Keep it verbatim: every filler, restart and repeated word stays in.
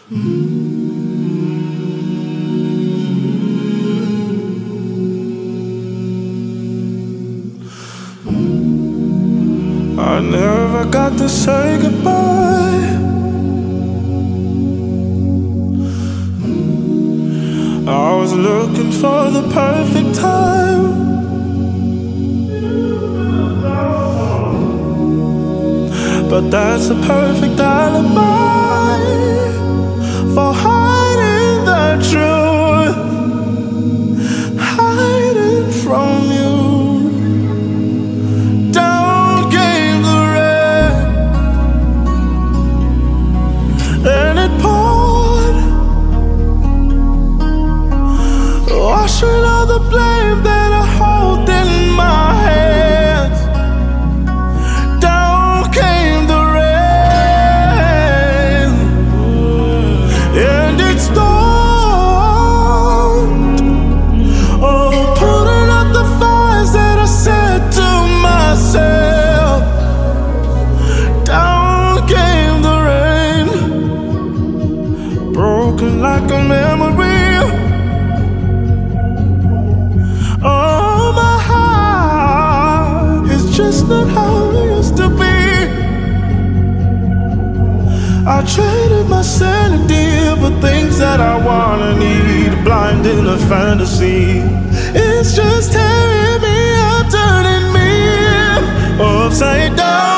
I never got to say goodbye. I was looking for the perfect time, but that's a perfect alibi for hiding the truth, hiding from you. Down came the rain, and it poured, washing all the blame that I hold in my hands. Down came the rain, and it stormed, oh, putting out the fires that I said to myself. Down came the rain, broken like a memory. Oh, my heart is just not how it used to be. I traded my sanity for things that I wanna need, blind in a fantasy. It's just tearing me up, turning me upside down.